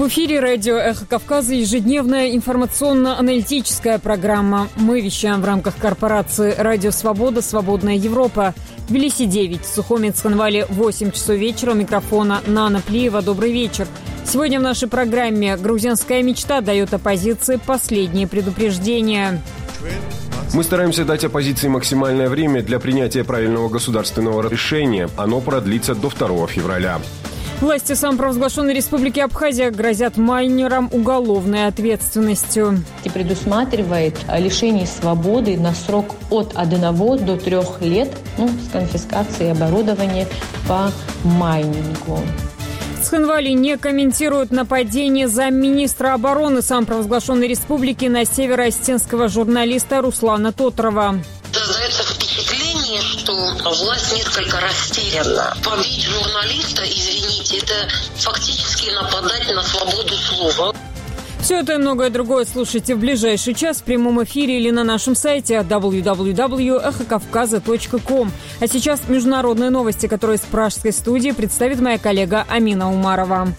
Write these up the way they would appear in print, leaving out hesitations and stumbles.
В эфире радио «Эхо Кавказа» ежедневная информационно-аналитическая программа. Мы вещаем в рамках корпорации «Радио Свобода. Свободная Европа». В Тбилиси 9, Сухуми, Цхинвале 8 часов вечера. У микрофона Нана Плиева. Добрый вечер. Сегодня в нашей программе грузинская мечта дает оппозиции последние предупреждения. Мы стараемся дать оппозиции максимальное время для принятия правильного государственного решения. Оно продлится до 2 февраля. Власти самопровозглашенной Республики Абхазия грозят майнерам уголовной ответственностью. И предусматривает лишение свободы на срок от 1 до 3 лет с конфискацией оборудования по майнингу. В Цхинвале не комментируют нападение замминистра обороны самопровозглашенной республики на северо-осетинского журналиста Руслана Тотрова. Создается впечатление, что власть несколько растеряна. Побить журналиста, извините, это фактически нападать на свободу слова. Все это и многое другое слушайте в ближайший час в прямом эфире или на нашем сайте www.эхокавказа.ком. А сейчас международные новости, которые из пражской студии представит моя коллега Амина Умарова.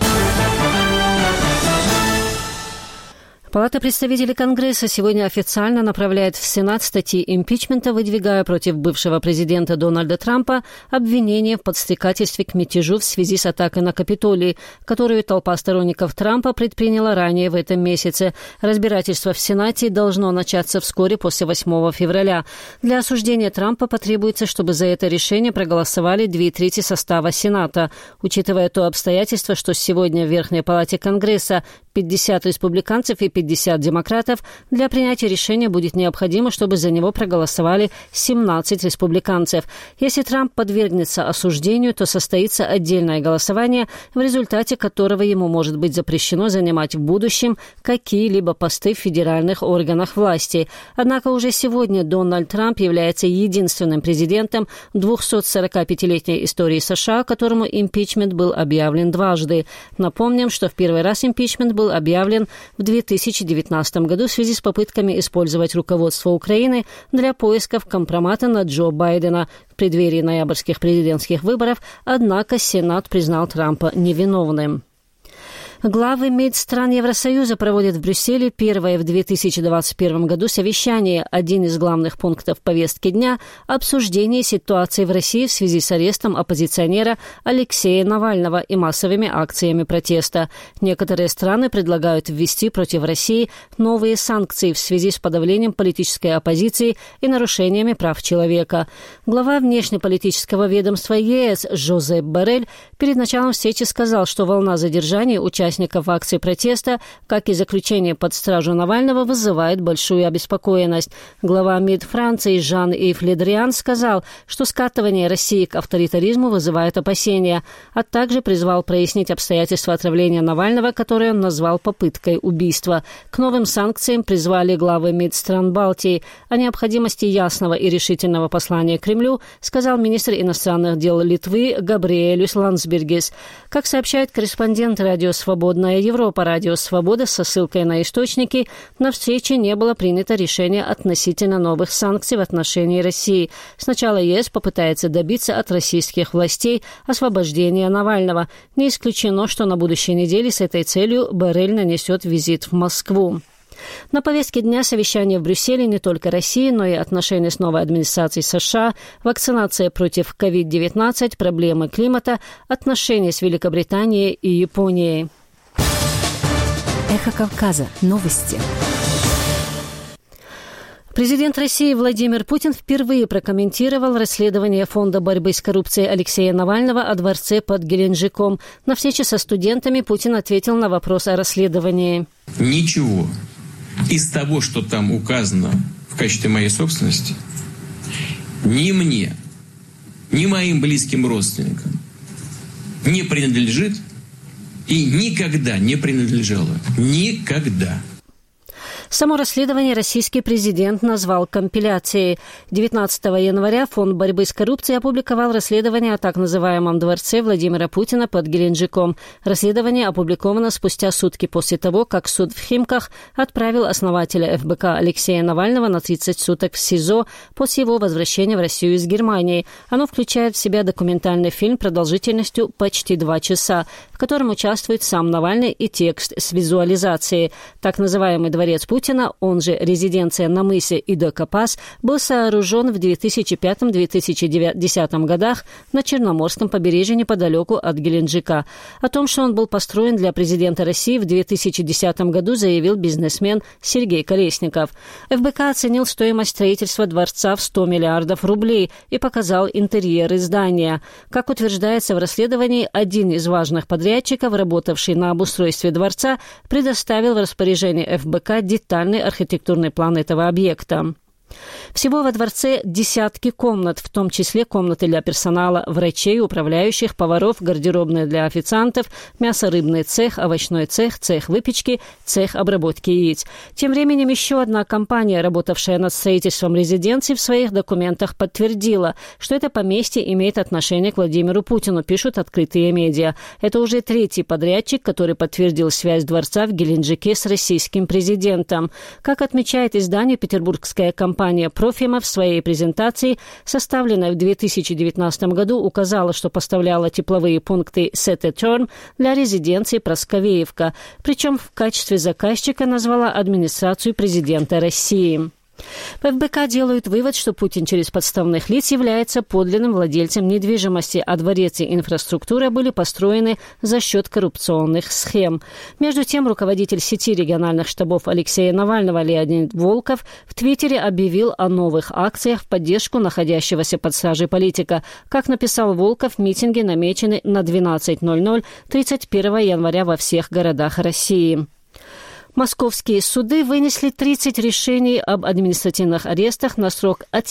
Палата представителей Конгресса сегодня официально направляет в Сенат статьи импичмента, выдвигая против бывшего президента Дональда Трампа обвинения в подстрекательстве к мятежу в связи с атакой на Капитолий, которую толпа сторонников Трампа предприняла ранее в этом месяце. Разбирательство в Сенате должно начаться вскоре после 8 февраля. Для осуждения Трампа потребуется, чтобы за это решение проголосовали 2/3 состава Сената. Учитывая то обстоятельство, что сегодня в Верхней Палате Конгресса 50 республиканцев и 50 демократов, для принятия решения будет необходимо, чтобы за него проголосовали 17 республиканцев. Если Трамп подвергнется осуждению, то состоится отдельное голосование, в результате которого ему может быть запрещено занимать в будущем какие-либо посты в федеральных органах власти. Однако уже сегодня Дональд Трамп является единственным президентом в 245-летней истории США, которому импичмент был объявлен дважды. Напомним, что в первый раз импичмент был объявлен в 2019 году в связи с попытками использовать руководство Украины для поисков компромата на Джо Байдена в преддверии ноябрьских президентских выборов, однако Сенат признал Трампа невиновным. Главы МИД стран Евросоюза проводят в Брюсселе первое в 2021 году совещание. Один из главных пунктов повестки дня – обсуждение ситуации в России в связи с арестом оппозиционера Алексея Навального и массовыми акциями протеста. Некоторые страны предлагают ввести против России новые санкции в связи с подавлением политической оппозиции и нарушениями прав человека. Глава внешнеполитического ведомства ЕС Жозеп Боррель перед началом встречи сказал, что волна задержаний участников акций протеста, как и заключение под стражу Навального, вызывает большую обеспокоенность. Глава МИД Франции Жан-Ив Ле Дриан сказал, что скатывание России к авторитаризму вызывает опасения, а также призвал прояснить обстоятельства отравления Навального, которое он назвал попыткой убийства. К новым санкциям призвали главы МИД стран Балтии. О необходимости ясного и решительного послания Кремлю сказал министр иностранных дел Литвы Габриэлюс Ландсбергис. Как сообщает корреспондент радио «Свободная Европа», радио «Свобода» со ссылкой на источники, на встрече не было принято решение относительно новых санкций в отношении России. Сначала ЕС попытается добиться от российских властей освобождения Навального. Не исключено, что на будущей неделе с этой целью Боррель нанесет визит в Москву. На повестке дня совещания в Брюсселе не только Россия, но и отношения с новой администрацией США, вакцинация против COVID-19, проблемы климата, отношения с Великобританией и Японией. Эхо Кавказа. Новости. Президент России Владимир Путин впервые прокомментировал расследование Фонда борьбы с коррупцией Алексея Навального о дворце под Геленджиком. На встрече со студентами Путин ответил на вопрос о расследовании. Ничего из того, что там указано в качестве моей собственности, ни мне, ни моим близким родственникам не принадлежит и никогда не принадлежало. Никогда. Само расследование российский президент назвал компиляцией. 19 января Фонд борьбы с коррупцией опубликовал расследование о так называемом дворце Владимира Путина под Геленджиком. Расследование опубликовано спустя сутки после того, как суд в Химках отправил основателя ФБК Алексея Навального на 30 суток в СИЗО после его возвращения в Россию из Германии. Оно включает в себя документальный фильм продолжительностью почти 2 часа, в котором участвует сам Навальный и текст с визуализацией. Так называемый дворец Путина, он же резиденция на мысе Идо-Капас, был сооружен в 2005-2010 годах на Черноморском побережье неподалеку от Геленджика. О том, что он был построен для президента России в 2010 году, заявил бизнесмен Сергей Колесников. ФБК оценил стоимость строительства дворца в 100 миллиардов рублей и показал интерьеры здания. Как утверждается в расследовании, один из важных подрядчиков, работавший на обустройстве дворца, предоставил в распоряжение ФБК детальный архитектурный план этого объекта. Всего во дворце десятки комнат, в том числе комнаты для персонала, врачей, управляющих, поваров, гардеробные для официантов, мясо-рыбный цех, овощной цех, цех выпечки, цех обработки яиц. Тем временем еще одна компания, работавшая над строительством резиденции, в своих документах подтвердила, что это поместье имеет отношение к Владимиру Путину, пишут открытые медиа. Это уже 3-й подрядчик, который подтвердил связь дворца в Геленджике с российским президентом. Как отмечает издание «Петербургская компания», Профима в своей презентации, составленной в 2019 году, указала, что поставляла тепловые пункты Сет-Терн для резиденции Просковеевка, причем в качестве заказчика назвала администрацию президента России. В ФБК делают вывод, что Путин через подставных лиц является подлинным владельцем недвижимости, а дворец и инфраструктура были построены за счет коррупционных схем. Между тем, руководитель сети региональных штабов Алексея Навального Леонид Волков в Твиттере объявил о новых акциях в поддержку находящегося под стражей политика. Как написал Волков, митинги намечены на 12:00 31 января во всех городах России. Московские суды вынесли 30 решений об административных арестах на срок от